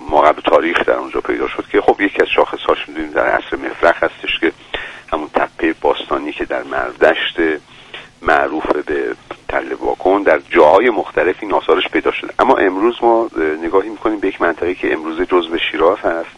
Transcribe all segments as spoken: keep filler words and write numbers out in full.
ماقبل تاریخ در اونجا پیدا شد که خب یکی از شاخصهاش می‌دونیم در عصر مفرق هستش که همون تپه باستانی که در مردشت معروف به تله واکن در جاهای مختلف این آثارش پیدا شده. اما امروز ما نگاهی می‌کنیم به یک منطقه که امروز جزو شیراز هست.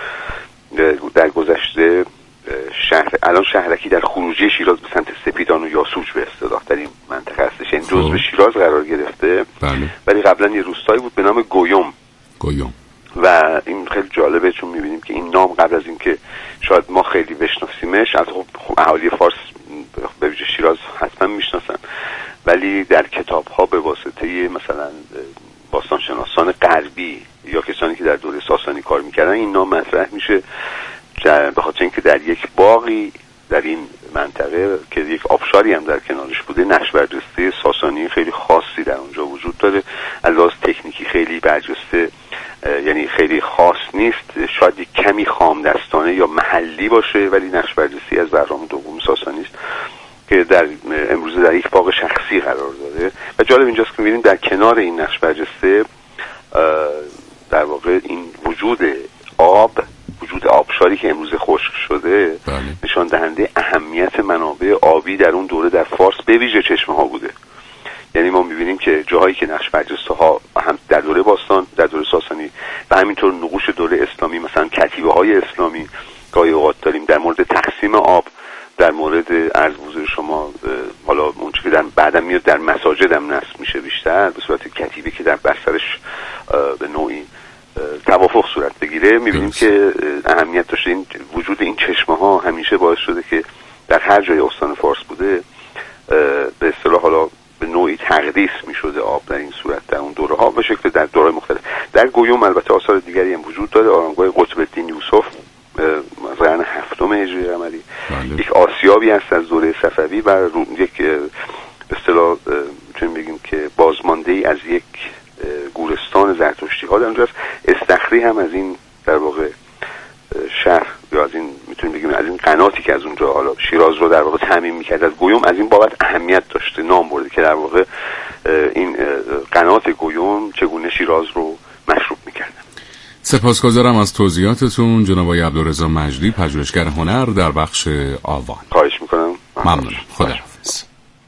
در گذشته شهر الان شهرکی در خروجی شیراز به سمت سپیدان و یاسوج به اصطلاح در این منطقه هستش، این جزو شیراز قرار گرفته. بله. ولی قبلا یه روستایی بود به نام گویم. گویم. و این خیلی جالبه چون می‌بینیم که این نام قبل از اینکه شاید ما خیلی بشناسیمش، از خب اهالی فارس به ویژه شیراز حتما میشناسن، ولی در کتاب‌ها به واسطه مثلا باستانشناسان غربی یا کسانی که در دوره ساسانی کار می‌کردن این نام مطرح میشه، به خاطر اینکه در یک باغی در این منطقه که یک آبشاری هم در کنارش بوده نقش برجسته ساسانی خیلی خاصی در اونجا وجود داره. از لحاظ تکنیکی خیلی برجسته، یعنی خیلی خاص نیست، شاید یک کمی خام دستانه یا محلی باشه ولی نقش برجسته از بهرام دوم ساسانی است که در امروزه در یک باغ شخصی قرار داره. و جالب اینجاست که می‌بینیم در کنار این نقش برجسته در واقع این وجود آب، وجود آبشاری که امروز خشک شده بله. نشان دهنده اهمیت منابع آبی در اون دوره در فارس به ویژه چشمه ها بوده. یعنی ما می‌بینیم که جاهایی که نقش برجسته ها هم در دوره باستان، در دوره ساسانی و همینطور نقوش دوره اسلامی مثلا کتیبه های اسلامی گاهی اوقات داریم در مورد تقسیم آب، در مورد عرض بزرگ شما حالا اون چیزی که در بعدم میاد در مساجد هم نصب میشه بیشتر به صورت کتیبه که در بسترش به نوعی توافق صورت بگیره. میبینیم که اهمیت داشته این وجود این چشمه ها همیشه باعث شده که در هر جای استان فارس بوده به اصطلاح حالا به نوعی تقدیس میشده آب در این صورت در اون دوره ها به شکل در دوره مختلف. در گویم البته آثار دیگری هم وجود داره. آرامگاه قطب الدین یوسف از قرن هفتم هجری قمری، یک آسیابی هست از دوره صفوی و یک به اصطلاح میتونیم بگیم که بازمانده ای از یک گورستان زرتشتی ها در اونجاست. استخری هم از این در واقع شهر یا از این میتونیم بگیم از این قناتی که از اونجا حالا شیراز رو در واقع تامین میکرد از گویم از این بابت اهمیت داشته، نام برده که در واقع این قنات گویم چگونه شیراز رو مشروب میکردن. سپاسگزارم از توضیحاتتون جناب آقای عبدالرضا مجدی، پژوهشگر هنر در بخش آوان. خواهش میکنم. ممنونم. خداحافظ.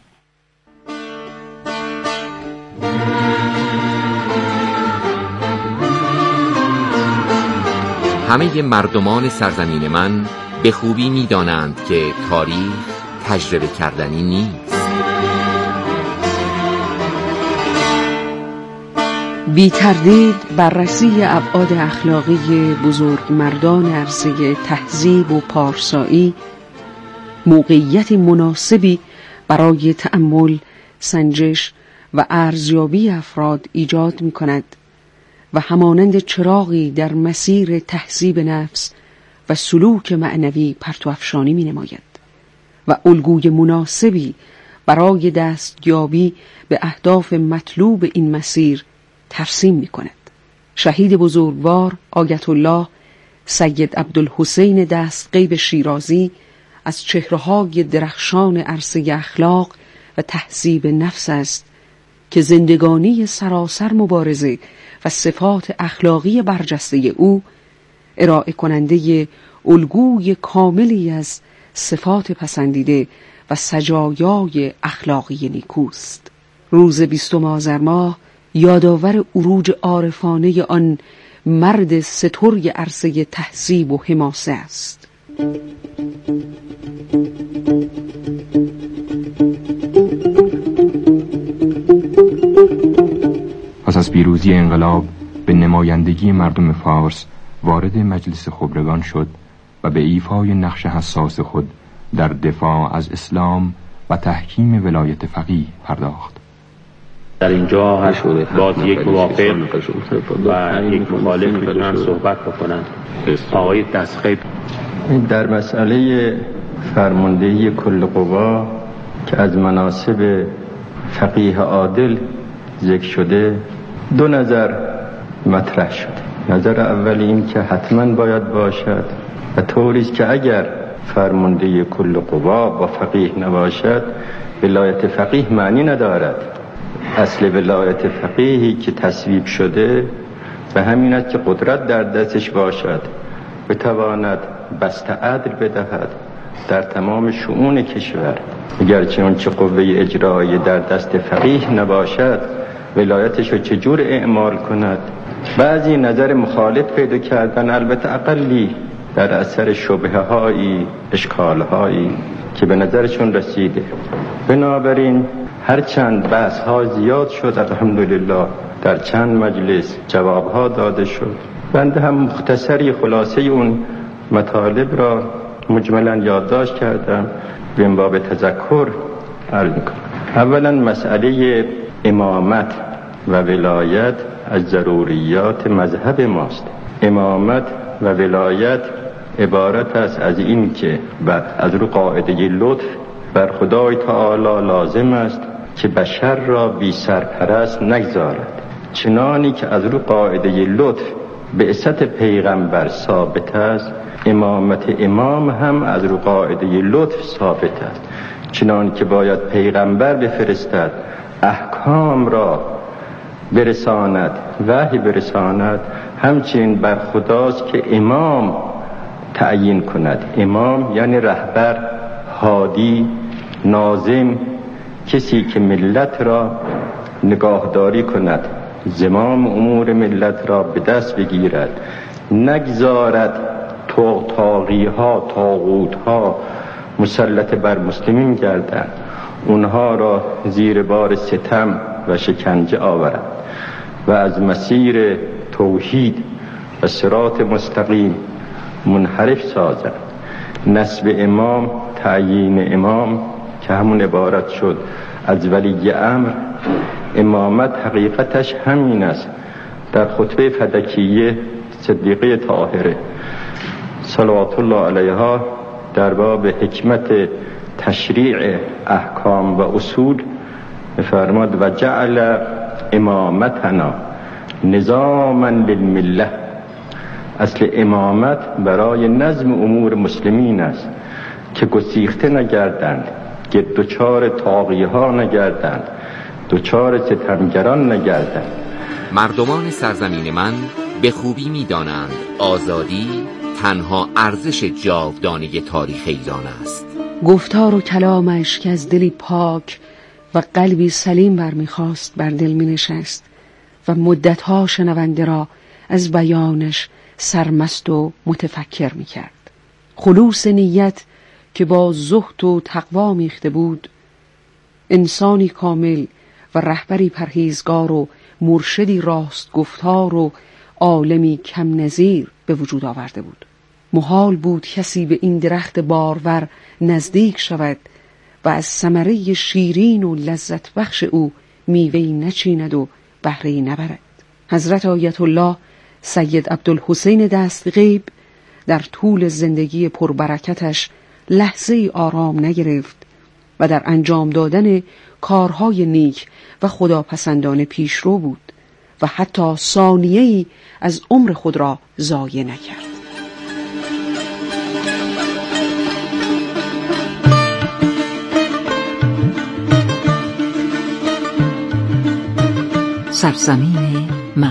همه مردمان سرزمین من به خوبی می دانند که تاریخ تجربه کردنی نیست. بی تردید بررسی ابعاد اخلاقی بزرگمردان عرصه تهذیب و پارسایی موقعیت مناسبی برای تأمل، سنجش و ارزیابی افراد ایجاد می کند و همانند چراغی در مسیر تهذیب نفس و سلوک معنوی پرتو افشانی می نماید و الگوی مناسبی برای دستیابی به اهداف مطلوب این مسیر ترسیم می کند. شهید بزرگوار آیت الله سید عبدالحسین دستغیب شیرازی از چهره‌های درخشان عرصه اخلاق و تهذیب نفس است که زندگانی سراسر مبارزه و صفات اخلاقی برجسته او ارائه کننده الگوی کاملی از صفات پسندیده و سجایای اخلاقی نیکوست. روز بیستم آذر ماه یادآور عروج عارفانه آن مرد سترگ عرصه تهذیب و حماسه است. پس از پیروزی انقلاب به نمایندگی مردم فارس وارد مجلس خبرگان شد و به ایفای نقش حساس خود در دفاع از اسلام و تحکیم ولایت فقیه پرداخت. در اینجا باز یک موافق و یک مخالف میتونن صحبت بکنن. آقای دستغیب در مسئله فرماندهی کل قوا که از مناصب فقیه عادل ذکر شده دو نظر مطرح شد. نظر اولی این که حتما باید باشد و طوری است که اگر فرمانده کل قوا با فقیه نباشد ولایت فقیه معنی ندارد. اصل ولایت فقیهی که تصویب شده و همین است که قدرت در دستش باشد بتواند بسط عدل بدهد در تمام شؤون کشور. اگرچه اون چه قوه اجرایی در دست فقیه نباشد، ولایتش رو چجور اعمال کند؟ بعضی نظر مخالف پیدا کردن، البته اقلی در اثر شبهه هایی، اشکال هایی که به نظرشون رسیده. بنابراین هرچند بحث ها زیاد شد، الحمدلله در چند مجلس جواب ها داده شد. بنده هم مختصری خلاصه اون مطالب را مجملا یادداشت کردم به باب تذکر عرض میکنم. اولا مسئله امامت و ولایت از ضروریات مذهب ماست. امامت و ولایت عبارت است از این که از رو قاعده لطف بر خدای تعالی لازم است که بشر را بی سرپرست نگذارد، چنانی که از رو قاعده لطف بعثت پیغمبر ثابت است، امامت امام هم از رو قاعده لطف ثابت است، چنان که باید پیغمبر بفرستد، احکام را برساند، وحی برساند، همچنین بر خداست که امام تعیین کند. امام یعنی رهبر، هادی، ناظم، کسی که ملت را نگاهداری کند، زمام امور ملت را به دست بگیرد، نگذارد طاغی ها، طاغوت ها مسلط بر مسلمین گردند، اونها را زیر بار ستم و شکنجه آورد و از مسیر توحید و صراط مستقیم منحرف سازد. نسب امام، تعیین امام که همون عبارت شد از ولی امر. امامت حقیقتش همین است. در خطبه فدکیه صدیقه طاهره صلوات الله علیها در باب حکمت تشریع احکام و اصول فرماد و جعل امامتنا نظاما للمله. اصل امامت برای نظم امور مسلمین است که گسیخته نگردند، که دوچار طاغی ها نگردند، دوچار ستمگران نگردند. مردمان سرزمین من به خوبی می‌دانند آزادی تنها ارزش جاودانه تاریخ ایران است. گفتار و کلامش که از دلی پاک و قلبی سلیم برمیخواست بر دل می نشست و مدتها شنونده را از بیانش سرمست و متفکر می کرد. خلوص نیت که با زهد و تقوا میخته بود، انسانی کامل و رهبری پرهیزگار و مرشدی راست گفتار و عالمی کم نظیر به وجود آورده بود. محال بود کسی به این درخت بارور نزدیک شود و از ثمره شیرین و لذت بخش او میوه‌ای نچیند و بهره‌ای نبرد. حضرت آیت الله سید عبدالحسین دستغیب در طول زندگی پربرکتش لحظه‌ای آرام نگرفت و در انجام دادن کارهای نیک و خداپسندانه پیشرو بود و حتی ثانیه‌ای از عمر خود را ضایع نکرد. سرزمین من.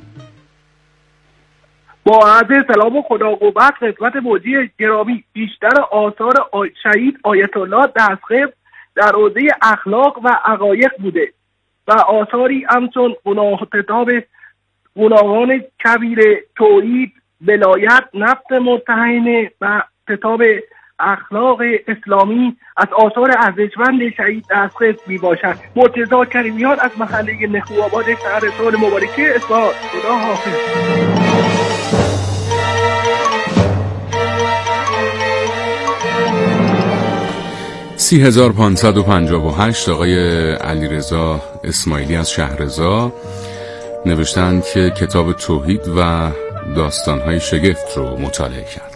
با عرض سلام و خدا قوت خدمت موجی گرامی، بیشتر آثار آی... شهید آیت الله دستغیب در حوزه اخلاق و عقاید بوده و آثاری همچون کتاب گناهان کبیر، توحید، ولایت، نفس مطمئنه و کتاب اخلاق اسلامی از آثار ارزشمند شهید دستغیب می باشد. مرتضی کریمیان از محله نخواباد شهرستان مبارکه اصفهان. خدا حافظ. سی هزار پانصد و پنجاه و هشت آقای علیرضا اسماعیلی از شهرزا نوشتند که کتاب توحید و داستان‌های شگفت رو مطالعه کردن.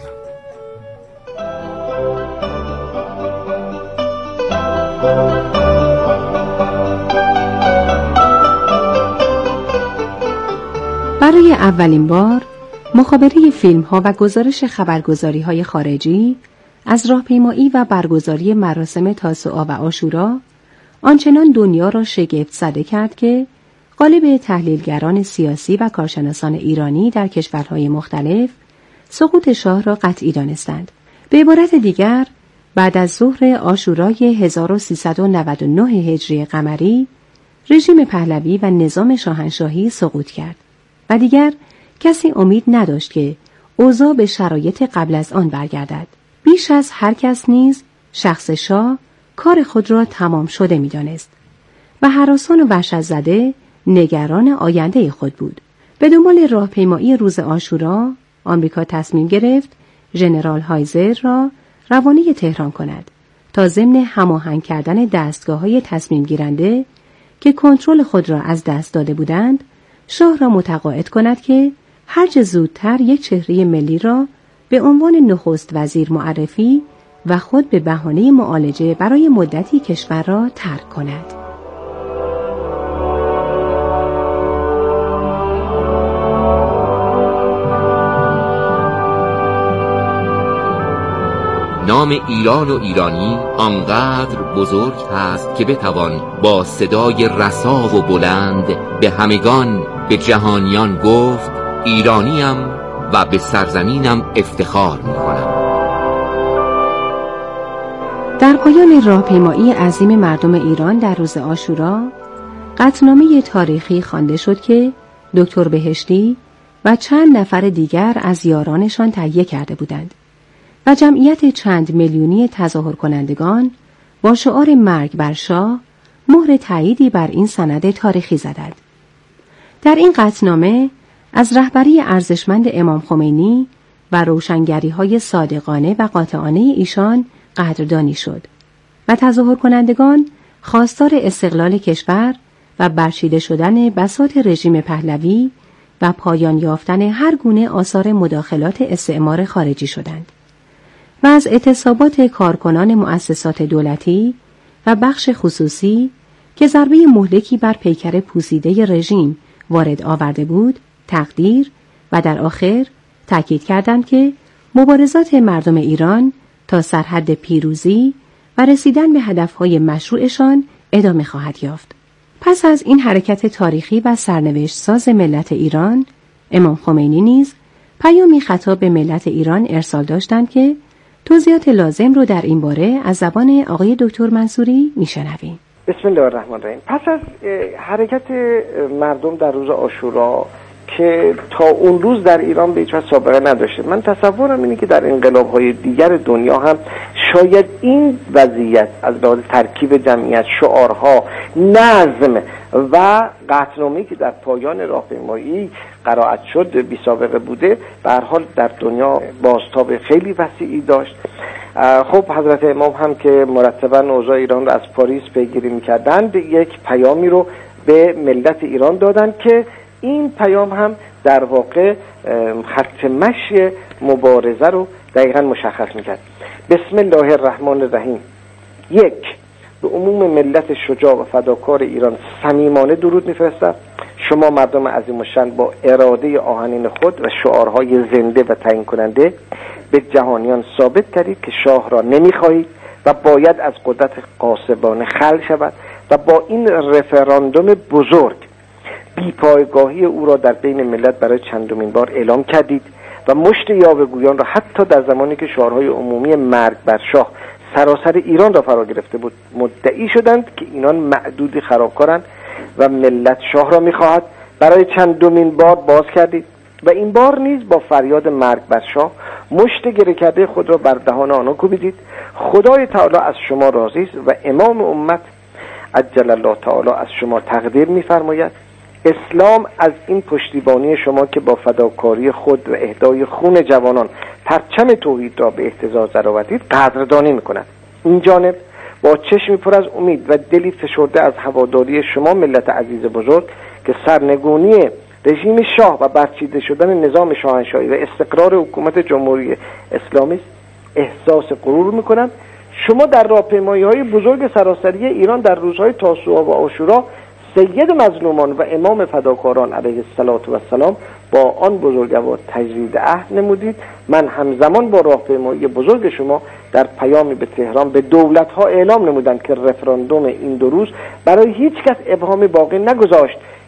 برای اولین بار مخابره فیلم‌ها و گزارش خبرگزاری‌های خارجی از راهپیمایی و برگزاری مراسم تاسوعا و عاشورا آنچنان دنیا را شگفت زده کرد که غالب تحلیلگران سیاسی و کارشناسان ایرانی در کشورهای مختلف سقوط شاه را قطعی دانستند. به عبارت دیگر، بعد از ظهر عاشورای هزار و سیصد و نود و نه هجری قمری، رژیم پهلوی و نظام شاهنشاهی سقوط کرد و دیگر کسی امید نداشت که اوضاع به شرایط قبل از آن برگردد. بیش از هر کس نیز شخص شاه کار خود را تمام شده می‌دانست و هراسان و وحشت زده نگران آینده خود بود. به دنبال راهپیمایی روز عاشورا، آمریکا تصمیم گرفت ژنرال هایزر را روانه تهران کند تا ضمن هماهنگ کردن دستگاه‌های تصمیم گیرنده که کنترل خود را از دست داده بودند، شاه را متقاعد کند که هرچه زودتر یک چهره ملی را به عنوان نخست وزیر معرفی و خود به بهانه معالجه برای مدتی کشور را ترک کند. نام ایران و ایرانی آنقدر بزرگ هست که بتوان با صدای رسا و بلند به همگان، به جهانیان گفت ایرانیم و به سرزمینم افتخار می‌کنم. در پایان راهپیمایی عظیم مردم ایران در روز عاشورا، قطعنامه تاریخی خوانده شد که دکتر بهشتی و چند نفر دیگر از یارانشان تهیه کرده بودند و جمعیت چند میلیونی تظاهر کنندگان با شعار مرگ بر شاه مهر تاییدی بر این سند تاریخی زدند. در این قطعنامه از رهبری ارزشمند امام خمینی و روشنگری‌های صادقانه و قاطعانه ایشان قدردانی شد و تظاهر کنندگان خواستار استقلال کشور و برچیده شدن بساط رژیم پهلوی و پایان یافتن هر گونه آثار مداخلات استعمار خارجی شدند و از اعتصابات کارکنان مؤسسات دولتی و بخش خصوصی که ضربه مهلکی بر پیکر پوسیده رژیم وارد آورده بود تقدیر و در آخر تاکید کردند که مبارزات مردم ایران تا سرحد پیروزی و رسیدن به هدفهای مشروعشان ادامه خواهد یافت. پس از این حرکت تاریخی و سرنوشت ساز ملت ایران، امام خمینی نیز پیامی خطاب به ملت ایران ارسال داشتند که توضیحات لازم رو در این باره از زبان آقای دکتر منصوری میشنویم. بسم الله الرحمن الرحیم. پس از حرکت مردم در روز عاشورا که تا اون روز در ایران به هیچ وجه سابقه نداشته، من تصورم اینه که در انقلاب‌های دیگر دنیا هم شاید این وضعیت از لحاظ ترکیب جمعیت، شعارها، نظم و قطعنامه‌ای که در پایان راهپیمایی قرائت شد بی سابقه بوده، به هر حال در دنیا بازتاب خیلی وسیعی داشت. خب حضرت امام هم که مرتباً اوضاع ایران رو از پاریس پیگیری می‌کردند، یک پیامی رو به ملت ایران دادند که این پیام هم در واقع خط مشی مبارزه رو دقیقاً مشخص می‌کرد. بسم الله الرحمن الرحیم. یک، به عموم ملت شجاع و فداکار ایران صمیمانه درود می‌فرستم. شما مردم عظیم الشأن با اراده آهنین خود و شعارهای زنده و تعیین کننده به جهانیان ثابت کردید که شاه را نمی‌خواهید و باید از قدرت غاصبانه خلع شود و با این رفراندوم بزرگ بی‌پایگاهی او را در بین ملت برای چندمین بار اعلام کردید و مشت یاوه‌گویان را حتی در زمانی که شعارهای عمومی مرگ بر شاه سراسر ایران را فرا گرفته بود مدعی شدند که اینان معدودی خرابکارند و ملت شاه را می‌خواهد، برای چندمین بار باز کردید و این بار نیز با فریاد مرگ بر شاه مشت گره کرده خود را بر دهان آنها کوبیدید. خدای تعالی از شما راضی است و امام امت عجل الله تعالی از شما تقدیر می‌فرماید. اسلام از این پشتیبانی شما که با فداکاری خود و اهدای خون جوانان پرچم توحید را به اهتزاز درآوردید قدردانی می‌کند. این جانب با چشمی پر از امید و دلی فشرده از هواداری شما ملت عزیز بزرگ که سرنگونی رژیم شاه و برچیده شدن نظام شاهنشاهی و استقرار حکومت جمهوری اسلامی احساس غرور می‌کنند. شما در راهپیمایی‌های بزرگ سراسری ایران در روزهای تاسوعا و عاشورا سید مظلومان و امام فداکاران علیه السلام با آن بزرگوار تجدید عهد نمودید. من همزمان با راهپیمایی بزرگ شما در پیامی به تهران به دولت‌ها اعلام نمودم که رفراندوم این دو روز برای هیچ کس ابهامی باقی نگذاشت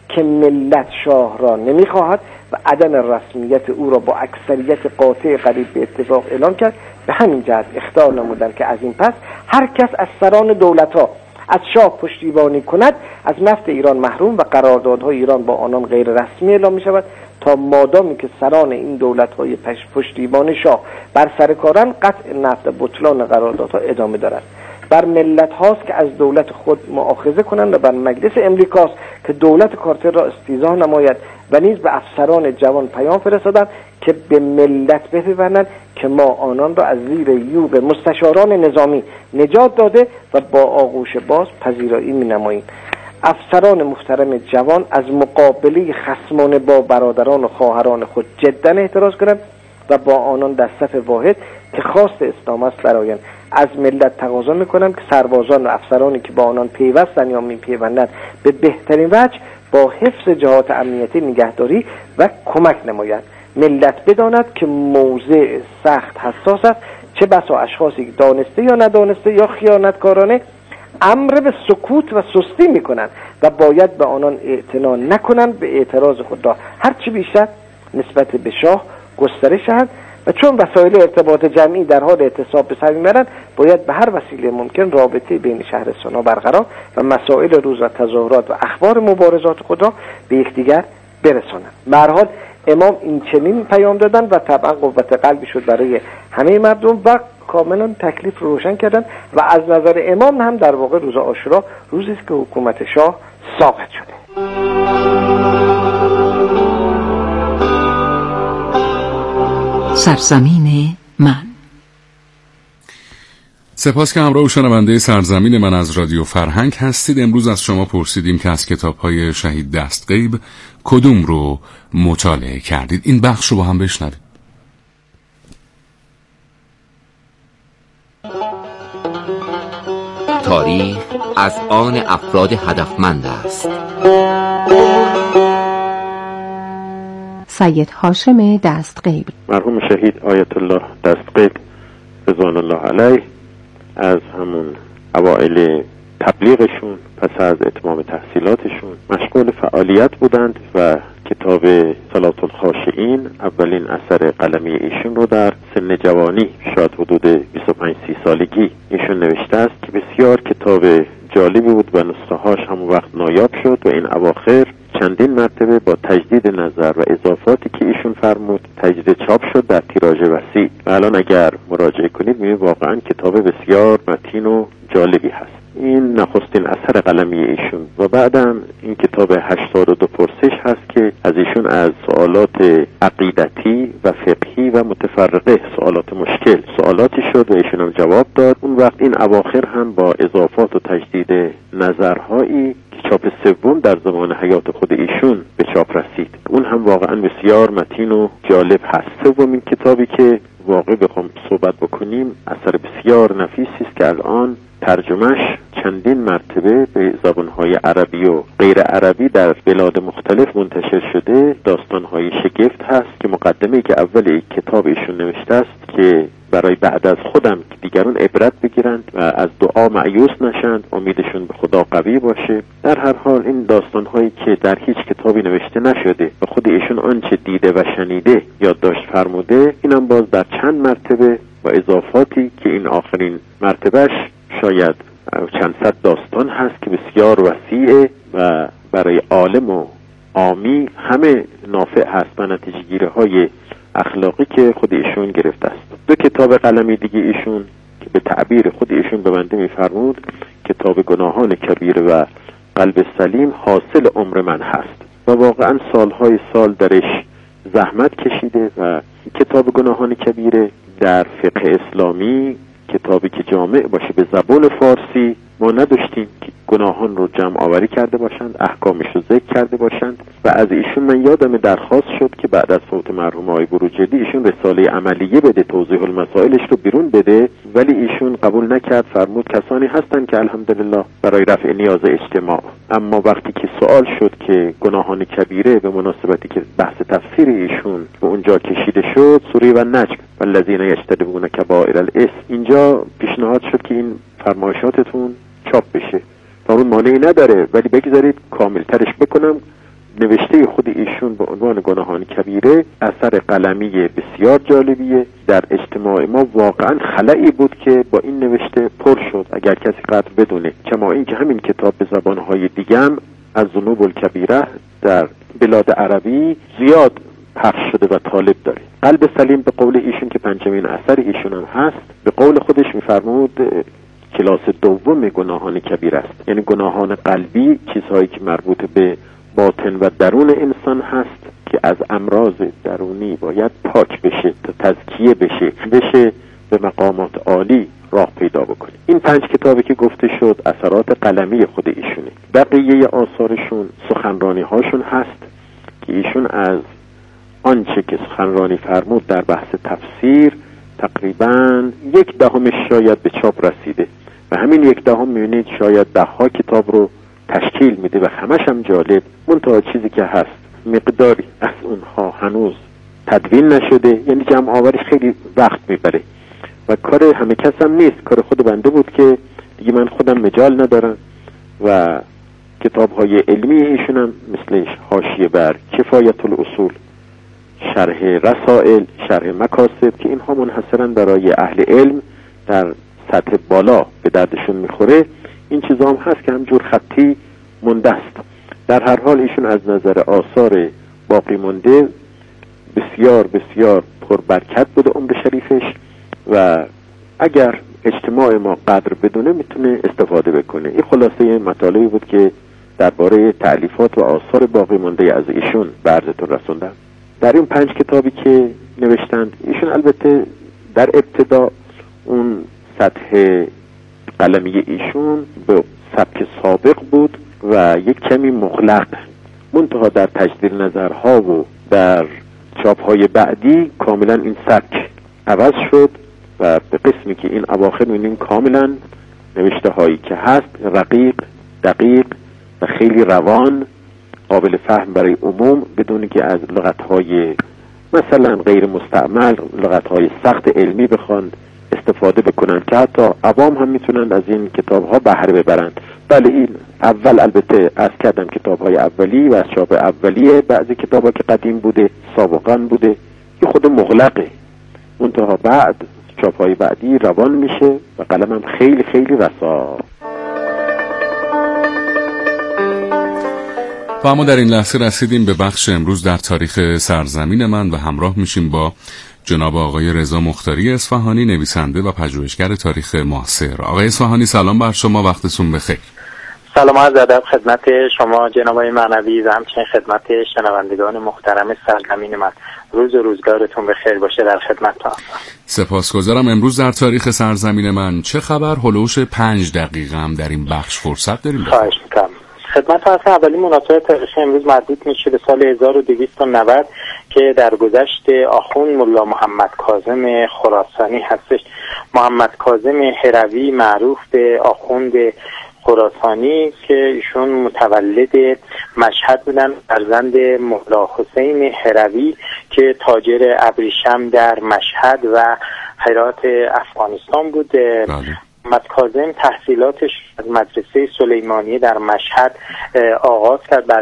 که ملت شاه را نمیخواهد و عدم رسمیت او را با اکثریت قاطع قریب به اتفاق اعلام کرد. به همین جهت اخطار نمودند که از این پس هر کس از سران دولت ها از شاه پشتیبانی کند از نفت ایران محروم و قراردادهای ایران با آنان غیر رسمی اعلام می شود تا مادامی که سران این دولت‌های پشتیبان شاه بر سر کارند قطع نفت و بطلان قراردادها ادامه دارد. بر ملت هاست که از دولت خود مؤاخذه کنند و بر مجلس امریکاست که دولت کارتر را استیضاح نماید و نیز به افسران جوان پیام فرستادند که به ملت بپیوندند که ما آنان را از زیر یوغ مستشاران نظامی نجات داده و با آغوش باز پذیرایی می‌نماییم. افسران محترم جوان از مقابله خصمانه با برادران و خواهران خود جدا احتراز کنند و با آنان در صف واحد که خواست اسلام است برآیند. از ملت تقاضا میکنم که سربازان و افسرانی که با آنان پیوستند یا میپیوندند به بهترین وجه با حفظ جهات امنیتی نگهداری و کمک نمایند. ملت بداند که موضع سخت حساس است، چه بسا اشخاصی که دانسته یا ندانسته یا خیانتکارانه امر به سکوت و سستی میکنند و باید به آنان اعتنا نکنند به اعتراض خود را هرچی بیشتر نسبت به شاه گسترش دهند و چون وسایل ارتباط جمعی در حال اعتصاب به سر میبرند باید به هر وسیله ممکن رابطه بین شهرستان‌ها برقرار و مسائل روز و تظاهرات و اخبار مبارزات خود را به یکدیگر برسانند. به هر حال امام این چنین پیام دادن و طبعا قوت قلبی شد برای همه مردم و کاملا تکلیف رو روشن کردن و از نظر امام هم در واقع روز عاشورا روزی است که حکومت شاه ساقط شده. سرزمین من. سپاس که همراه شنونده سرزمین من از رادیو فرهنگ هستید. امروز از شما پرسیدیم که از کتاب‌های شهید دستغیب کدوم رو مطالعه کردید. این بخش رو با هم بشنوید. تاریخ از آن افراد هدفمند است. سید هاشم دستغیب، مرحوم شهید آیت الله دستغیب رضوان الله علیه از همون اوائل تبلیغشون پس از اتمام تحصیلاتشون مشغول فعالیت بودند و کتاب صلات الخاشعین اولین اثر قلمی ایشون رو در سن جوانی شاید حدود بیست و پنج سی سالگی ایشون نوشته است که بسیار کتاب جالبی بود و نسخه هاش همون وقت نایاب شد و این اواخر چندین مرتبه با تجدید نظر و اضافاتی که ایشون فرمود تجدید چاپ شد در تیراژ وسیع و الان اگر مراجعه کنید می‌بینید واقعا کتاب بسیار متین و جالبی هست. این نخستین اثر قلمی ایشون و بعدم این کتاب هشتاد و دو پرسش هست که از ایشون از سوالات عقیدتی و فقهی و متفرقه سوالات مشکل سوالاتی شد و ایشون هم جواب داد. اون وقت این اواخر هم با اضافات و تجدید نظرهایی که چاپ سوم در زمان حیات خود ایشون به چاپ رسید اون هم واقعا بسیار متین و جالب هست. سومین کتابی که واقعا بخوام صحبت بکنیم اثر بسیار نفیسی است که الان ترجمهش چندین مرتبه به زبانهای عربی و غیر عربی در بلاد مختلف منتشر شده. داستانهای شگفت هست که مقدمه‌ای که اول کتاب ایشون نوشته است که برای بعد از خودم که دیگران عبرت بگیرند و از دعا مایوس نشند، امیدشون به خدا قوی باشه. در هر حال این داستانهایی که در هیچ کتابی نوشته نشده و خود ایشون آنچه دیده و شنیده یادداشت فرموده، اینم باز در چند مرتبه با اضافاتی که این آخرین مرتبهش شاید چند صد داستان هست که بسیار وسیعه و برای عالم و عامی همه نافع هست و نتیجه گیری های اخلاقی که خود ایشون گرفته است. دو کتاب قلمی دیگه ایشون که به تعبیر خود ایشون به بنده میفرمود کتاب گناهان کبیره و قلب سلیم حاصل عمر من هست و واقعا سالهای سال درش زحمت کشیده و کتاب گناهان کبیره در فقه اسلامی کتابی که جامع باشه به زبان فارسی ما نداشتیم که گناهان رو جمع آوری کرده باشند، احکامش رو ذکر کرده باشند و از ایشون من یادم درخواست شد که بعد از فوت مرحوم آقای بروجردی ایشون رساله عملیه بده، توضیح المسائلش رو بیرون بده، ولی ایشون قبول نکرد. فرمود کسانی هستند که الحمدلله برای رفع نیاز اجتماع، اما وقتی که سوال شد که گناهان کبیره به مناسبتی که بحث تفسیر ایشون به اونجا کشیده شد، سوره و نجم والذین یجتنبون کبائر الاثم، اینجا پیشنهاد شد که این فرمایشاتتون چاپ بشه. اون مانعی نداره ولی بگذارید کاملترش بکنم نوشته خود ایشون به عنوان گناهان کبیره اثر قلمی بسیار جالبیه. در اجتماع ما واقعا خلایی بود که با این نوشته پر شد اگر کسی قدر بدونه، کما این که همین کتاب به زبانهای دیگه هم از ذنوب الکبیره در بلاد عربی زیاد پخش شده و طالب داره. قلب سلیم به قول ایشون که پنجمین اثر ایشون هم هست، به قول خودش میفرمود کلاس دوم گناهان کبیر است، یعنی گناهان قلبی، چیزهایی که مربوط به باطن و درون انسان هست که از امراض درونی باید پاک بشه تا تزکیه بشه بشه به مقامات عالی راه پیدا بکنه. این پنج کتابی که گفته شد اثرات قلمی خود ایشونه. بقیه آثارشون سخنرانی هاشون هست که ایشون از آنچه که سخنرانی فرمود در بحث تفسیر تقریباً یک دهمش شاید به چاپ رسیده و همین یک دهم میبینید شاید ده ها کتاب رو تشکیل میده و همش هم جالب. منتها چیزی که هست مقداری از اونها هنوز تدوین نشده، یعنی جمع آوریش خیلی وقت میبره و کار همه کس هم نیست، کار خود بنده بود که دیگه من خودم مجال ندارم و کتاب های علمی ایشون هم مثل حاشیه بر کفایت الاصول، شرح رسائل، شرح مکاسب که اینها منحصرا برای اهل علم در سطح بالا به دردشون میخوره، این چیزا هم هست که همجور خطی مونده است. در هر حال ایشون از نظر آثار باقی مونده بسیار بسیار پربرکت بوده عمر شریفش و اگر اجتماع ما قدر بدونه میتونه استفاده بکنه. این خلاصه مطالبی بود که درباره تألیفات و آثار باقی مونده از ایشون به عرضتون رسوندم. در این پنج کتابی که نوشتند ایشون البته در ابتدا اون سطح قلمی ایشون به سبک سابق بود و یک کمی مغلق، منتها در تجدید نظرها و در چاپ‌های بعدی کاملا این سبک عوض شد و به قسمی که این اواخر می‌بینیم کاملا نوشته هایی که هست رقیق، دقیق و خیلی روان، قابل فهم برای عموم بدون که از لغت‌های مثلا غیر مستعمل، لغت‌های سخت علمی بخوان استفاده بکنن که حتی عوام هم میتونن از این کتاب‌ها بهره ببرند. بله این اول البته از کردم کتاب‌های اولی و از چاپ اولیه، بعضی کتاب‌ها که قدیم بوده سابقاً بوده که خود مغلقه، منتها بعد چاپ‌های بعدی روان میشه و قلم هم خیلی خیلی رسا. و اما در این لحظه رسیدیم به بخش امروز در تاریخ سرزمین من و همراه میشیم با جناب آقای رضا مختاری اصفهانی، نویسنده و پژوهشگر تاریخ معاصر. آقای اصفهانی سلام بر شما، وقتتون بخیر. سلام عرض ادب خدمت شما جناب آقای معنوی و همچنین خدمت شنوندگان محترم سرزمین من. روز و روزگارتون بخیر باشه، در خدمتتون. سپاسگزارم. امروز در تاریخ سرزمین من چه خبر؟ هلوش پنج دقیقه هم در این بخش فرصت داریم. خواهش میکنم. خدمت هستم. اولین مناسبت تاریخی امروز مربوط میشه به سال هزار و دویست و نود که در گذشت آخوند ملا محمد کاظم خراسانی هستش. محمد کاظم هروی معروف به آخوند خراسانی که ایشون متولد مشهد بودن، فرزند ملا حسین هروی که تاجر ابریشم در مشهد و هرات افغانستان بود. بله. محمد کاظم تحصیلاتش از مدرسه سلیمانیه در مشهد آغاز کرد، بعد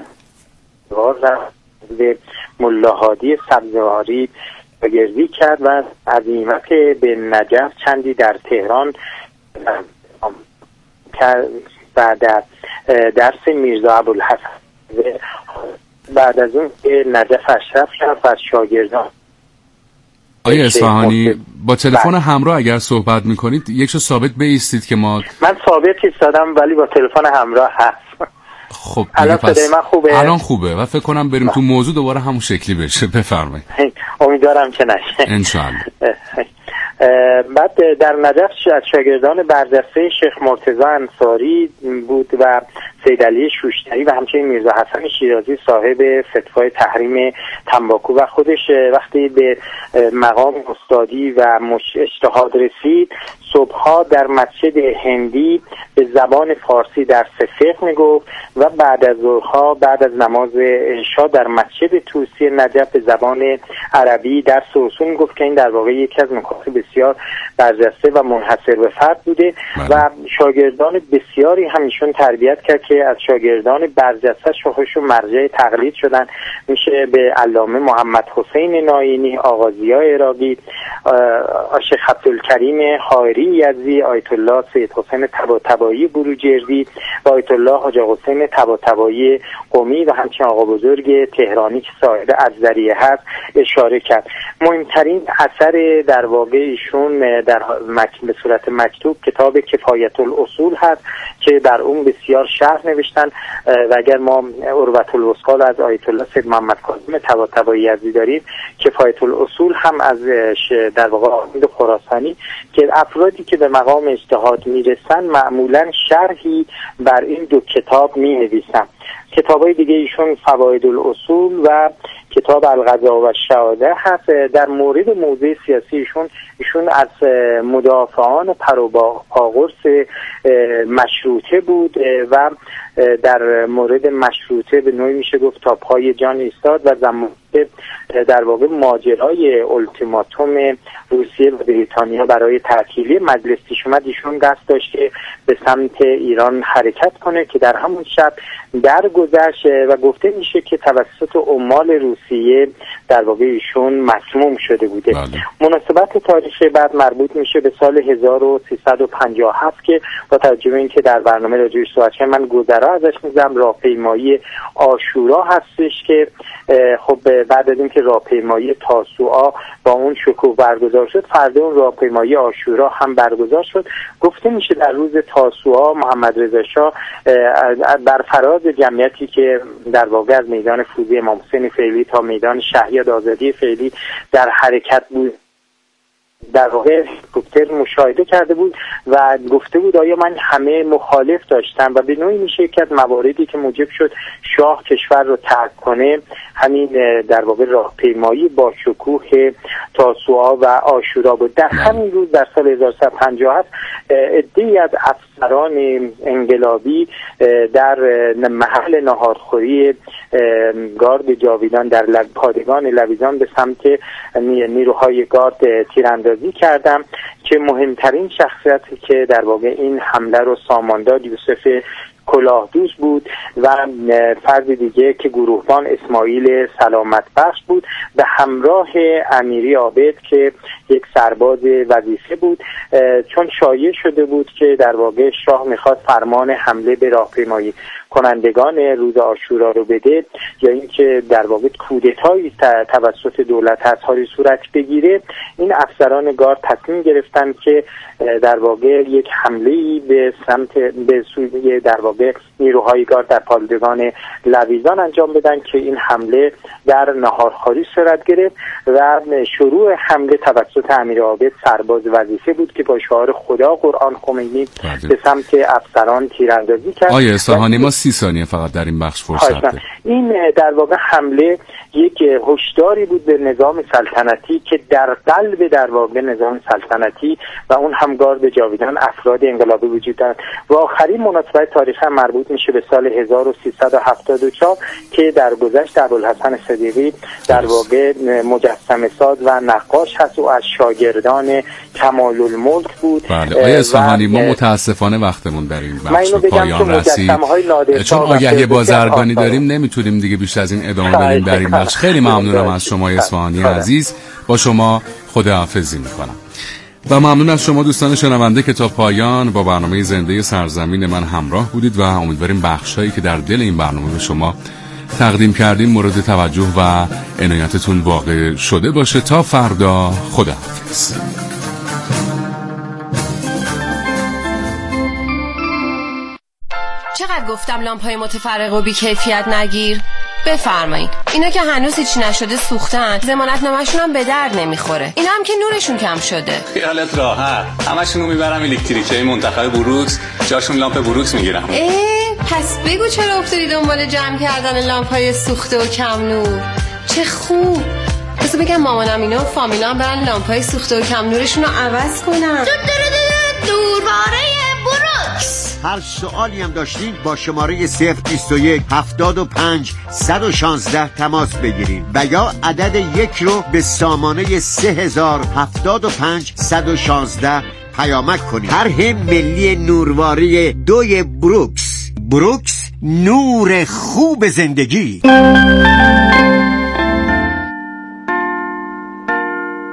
به ملا هادی سبزواری شاگردی کرد و عزیمت به نجف چندی در تهران بعد از درس میرزا ابوالحسن بعد از اون به نجف اشرف کرد و شاگردان. آقای اصفهانی با تلفن همراه اگر صحبت میکنید یک شو ثابت بایستید که ما من ثابت ایستادم ولی با تلفن همراه هست. خب الان صدای من خوبه؟ الان خوبه و فکر کنم بریم تو موضوع دوباره همون شکلی بشه. بفرمایید. امیدوارم که نشه انشالله. بعد در نجف از شاگردان برجسته شیخ مرتضی انصاری بود و سید علی شوشتری و همچنین میرزا حسن شیرازی صاحب فتوای تحریم تنباکو و خودش وقتی به مقام استادی و اجتهاد رسید صبحها در مسجد هندی به زبان فارسی درس فقه میگفت و بعد از ظهرها بعد از نماز عشا در مسجد طوسی نجف به زبان عربی درس اصول میگفت که این در واقع یکی از مکاتب بسیار برجسته و منحصر به فرد بوده. بله. و شاگردان بسیاری همیشون تربیت کرد که که از شاگردان برجسته شوخش و مرجع تقلید شدن میشه به علامه محمد حسین ناینی، آقا ضیا عراقی، شیخ عبدالکریم حائری یزدی، آیت الله سید حسین طباطبایی بروجردی و آیت الله حاج حسین طباطبایی قمی و همچنین آقا بزرگ تهرانی که صاحب ازدریه هست اشاره کرد. مهمترین اثر در واقع ایشون در به صورت مکتوب کتاب کفایت الاصول هست که در اون بسیار شرح نوشتن و اگر ما عروة الوثقی از آیت الله سید محمد کاظم طباطبایی یزدی داریم، کفایت الاصول هم از در واقع آخوند خراسانی که افرادی که به مقام اجتهاد میرسن معمولا شرحی بر این دو کتاب می نویسن. کتابای دیگه ایشون فواید الاصول و کتاب القضاء و الشهاده هست. در مورد موضوع سیاسی ایشون ایشون از مدافعان پروپاگورس مشروطه بود و در مورد مشروطه به نوعی میشه گفت تا پای جان ایستاد و زمان در واقع ماجرای التیماتوم روسیه و بریتانیا برای تعطیلی مجلس پیش اومد، ایشون قصد داشت که به سمت ایران حرکت کنه که در همون شب درگذشت و گفته میشه که توسط عمال روسیه در واقع ایشون مسموم شده بوده. بله. مناسبت تاریخی بعد مربوط میشه به سال هزار و سیصد و پنجاه و هفت که با توجه به اینکه در برنامه راجعش صحبت کردم من گذرا ازش میذارم. راهپیمایی عاشورا هستش که خب بعد از اینکه راهپیمایی تاسوعا با اون شکوه برگزار شد، فردا اون راهپیمایی عاشورا هم برگزار شد. گفته میشه در روز تاسوعا محمد رضا شاه بر فراز جمعیتی که در واقع از میدان فوزی امام حسین فعلی تا میدان شهیاد آزادی فعلی در حرکت بود، در واقع هلیکوپتر مشاهده کرده بود و گفته بود آیا من همه مخالف داشتم و به نوعی میشه که از مواردی که موجب شد شاه کشور رو ترک کنه همین در واقع راهپیمایی با شکوه تاسوعا و عاشورا بود. در همین روز در سال هزار و سیصد و پنجاه و هفت عده‌ای از افسران انقلابی در محل ناهارخوری گارد جاویدان در پادگان لویزان به سمت نیروهای گارد تیراندازی کردم که مهمترین شخصیتی که در واقع این حمله رو سامان داد یوسف کلاهدوز بود و فرد دیگه که گروهبان اسماعیل سلامت بخش بود به همراه امیری عابد که یک سرباز وظیفه بود، چون شایع شده بود که در واقع شاه میخواد فرمان حمله به راهپیمایی کنندگان روز عاشورا رو بده یا اینکه در واقع کودتایی توسط دولت اطهاری صورت بگیره. این افسران گارد تصمیم گرفتن که در واقع یک حمله‌ای به سمت به سوی در واقع نیروهای گارد در پادگان لویزان انجام بدن که این حمله در ناهارخواری صورت گرفت و شروع حمله توسط امیر عابد سرباز وظیفه بود که با شعار خدا قرآن خمینی به سمت افسران تیراندازی کرد. آیه اصفهانی ما سی ثانیه فقط در این بخش فرصت ده. این در واقع حمله یک هشداری بود به نظام سلطنتی که در قلب در واقع نظام سلطنتی و اون هم گارد جاویدان افراد انقلابی وجود دارند. و آخرین مناسبت تاریخی هم مربوط میشه به سال هزار و سیصد و هفتاد و چهار که در گذشت ابوالحسن صدیقی در واقع مجسمه ساز و نقاش هست و از شاگردان کمال الملک بود. بله آیه اصفهانی ما متاسفانه وقتمون در این بخش به پایان رسید، چون آگهی بازرگانی داریم نمیتونیم دیگه بیشتر از این ادامه بدیم در این بخش. خیلی ممنونم از شما اصفهانی عزیز، با شما خداحافظی میکنم و ممنون از شما دوستان شنونده که تا پایان با برنامه زنده سرزمین من همراه بودید و امیدواریم بخشایی که در دل این برنامه به شما تقدیم کردیم مورد توجه و عنایتتون واقع شده باشه. تا فردا، خداحافظ. چقدر گفتم لامپ‌های متفرق و بی‌کیفیت نگیر؟ بفرمایید. اینا که هنوز هیچ نشده سوختن، ضمانت نامه‌شون هم به درد نمیخوره. اینا هم که نورشون کم شده. خیالت راحت، همشون رو میبرم الکتریکیای منتخب بروکس، جاشون لامپ بروکس میگیرم. اه پس بگو چرا افتادی دنبال جمع کردن لامپ‌های سوخته و کم نور؟ چه خوب. بس بگم مامانم اینا و فامیلا هم برن لامپ‌های سوخته و کم نورشون رو عوض کنن. دورباره بروکس. هر سوالی هم داشتین با شماره صفر بیست و یک هفتاد و پنج صد و شانزده تماس بگیرین و یا عدد یک رو به سامانه سه هزار هفتاد و پنج صد و شانزده پیامک کنین. طرح ملی نورواری دوی بروکس. بروکس نور خوب زندگی.